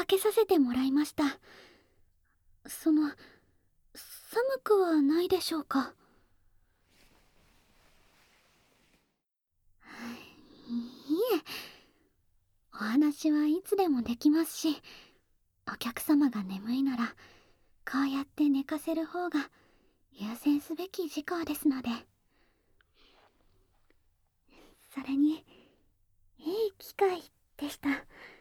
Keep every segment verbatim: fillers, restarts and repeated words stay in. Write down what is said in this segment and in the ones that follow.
けさせてもらいました。その、寒くはないでしょうか？いえ、お話はいつでもできますし、お客様が眠いならこうやって寝かせる方が優先すべき事項ですので。それに、いい機会でした。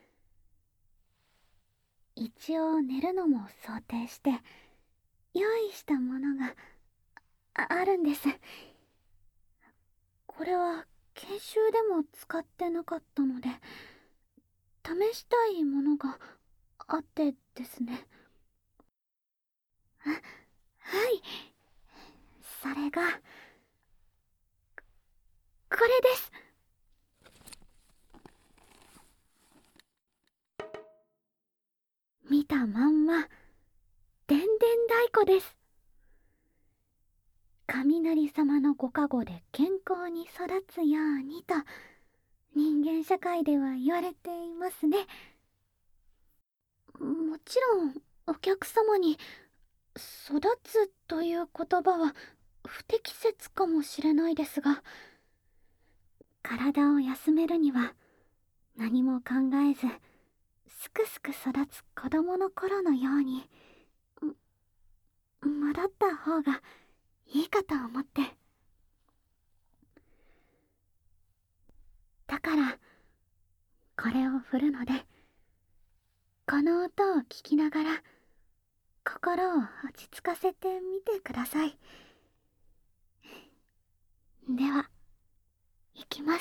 一応寝るのも想定して用意したものが あ, あるんです。これは研修でも使ってなかったので、試したいものがあってですね。あ、はい。それがこれです。見たまんまでんでん太鼓です。雷様のご加護で健康に育つようにと人間社会では言われていますね。もちろんお客様に育つという言葉は不適切かもしれないですが、体を休めるには何も考えずすくすく育つ子供の頃のように戻った方がいいかと思って。だからこれを振るので、この音を聞きながら心を落ち着かせてみてください。では、いきます。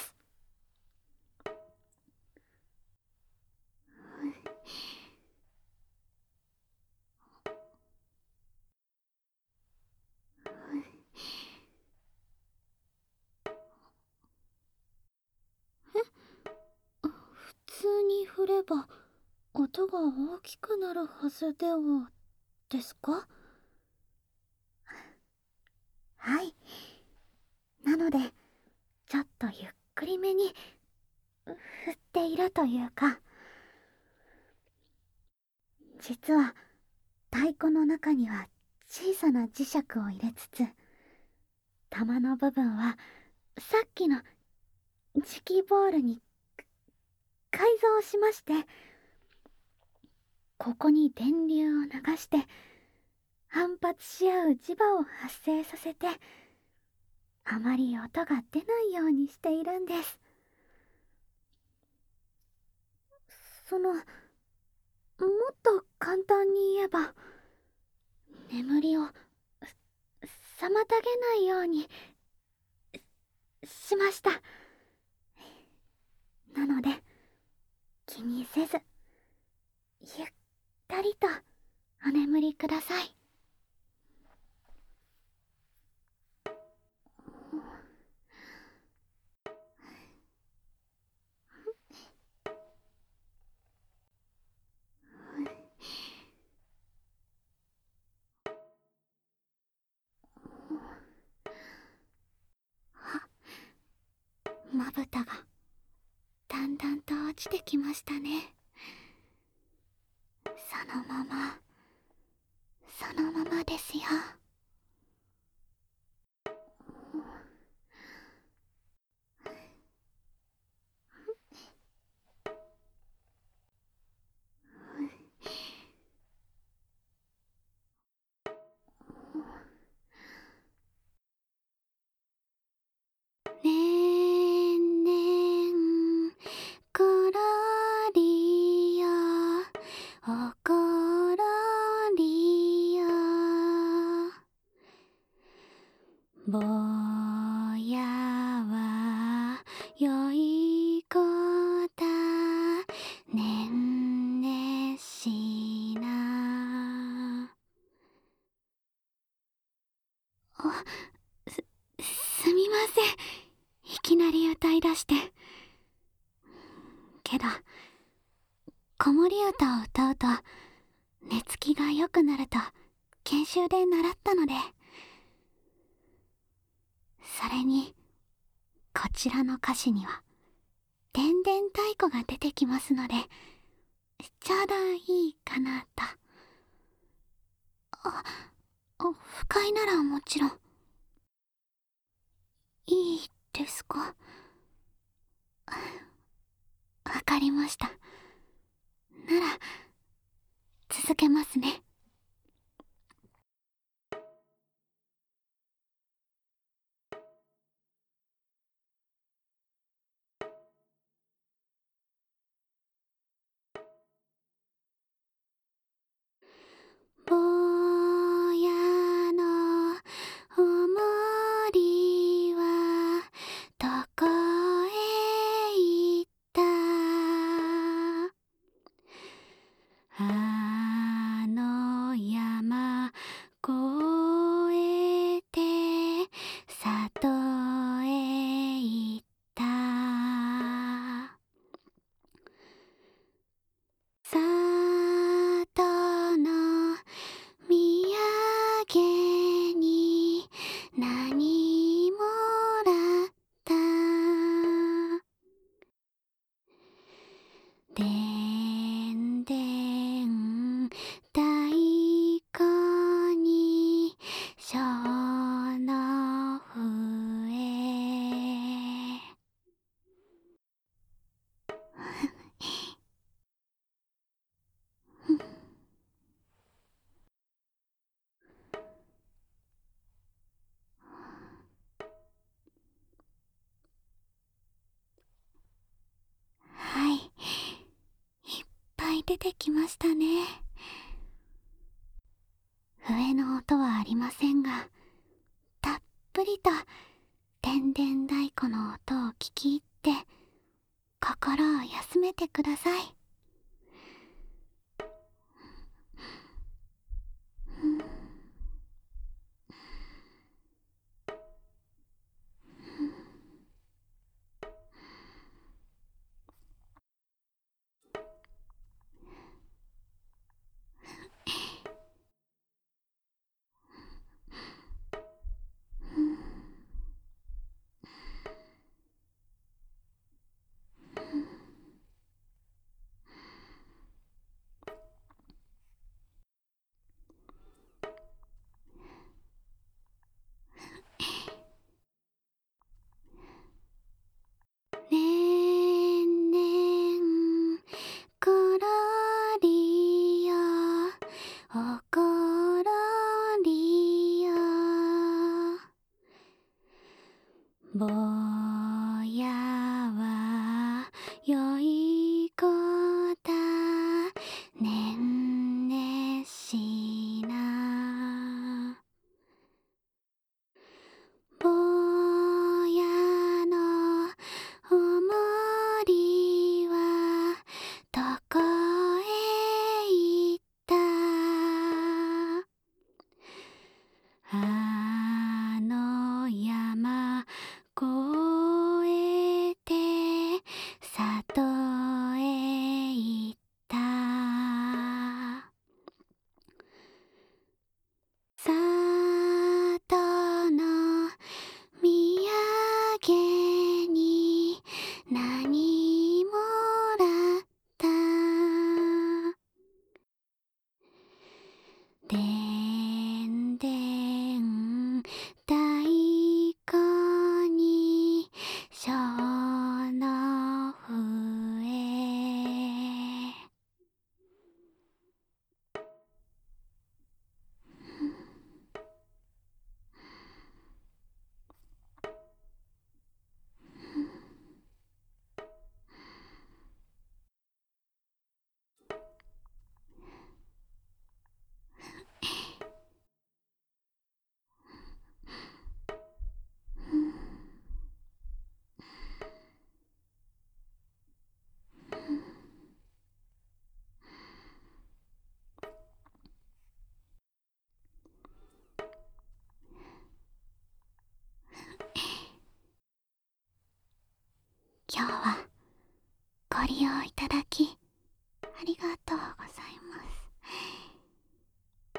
普通に振れば音が大きくなるはずではですか？はい。なのでちょっとゆっくりめに振っているというか、実は太鼓の中には小さな磁石を入れつつ、玉の部分はさっきの磁気ボールに改造しまして、ここに電流を流して反発し合う磁場を発生させて、あまり音が出ないようにしているんです。その、もっと簡単に言えば、眠りを妨げないようにしました。なので気にせずゆったりとお眠りください。まぶたがだんだんと落ちてきましたね。そのままそのままですよ。ねんねんころりよおころりよ、ぼやはよいこだねんねしな。あ、す、すみません。いきなり歌い出して。けど、子守歌を歌うと寝つきが良くなると研修で習ったので。それに、こちらの歌詞には、でんでん太鼓が出てきますので、 ちょうどいいかなと。あ、不快ならもちろん。いいですか？わかりました。なら、続けますね。ぼやのおもりはどこへ行った？あの山越えて里へ行った。里の土産に何もらった？でんでん太鼓に小の笛。はい、いっぱい出てきましたね。笛の音はありませんが、たっぷりとでんでん太鼓の音を聞き入って心を休めてください。ねんねんころりよおころりよ、ぼやはよい子だねんねしな。ぼやのおもりはどこへ行った？あの山越えて里へ行った。里の土産に何もらった？でんでん太鼓に小の笛。今日はご利用いただきありがとうございます。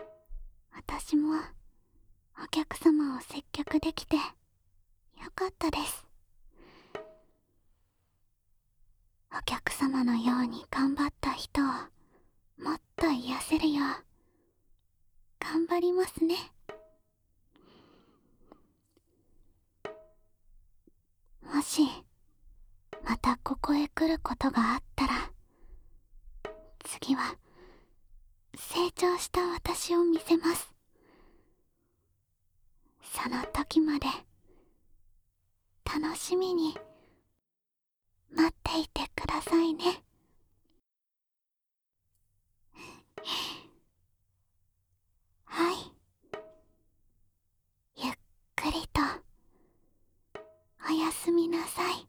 私もお客様を接客できてよかったです。お客様のように頑張った人をありますね。もしまたここへ来ることがあったら、次は成長した私を見せます。その時まで楽しみに待っていてくださいね。はい、ゆっくりとおやすみなさい。